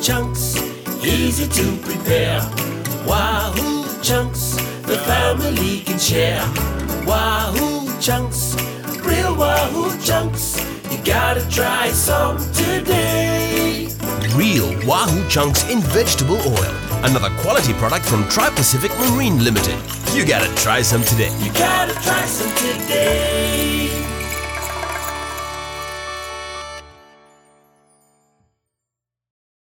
chunks, easy to prepare. Wahoo chunks, the family can share. Wahoo chunks, real Wahoo chunks. You gotta try some today. Real Wahoo chunks in vegetable oil. Another quality product from Tri-Pacific Marine Limited. You gotta try some today. You gotta try some today.